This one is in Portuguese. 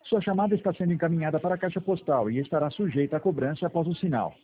Sua chamada está sendo encaminhada para a caixa postal e estará sujeita a cobrança após o sinal.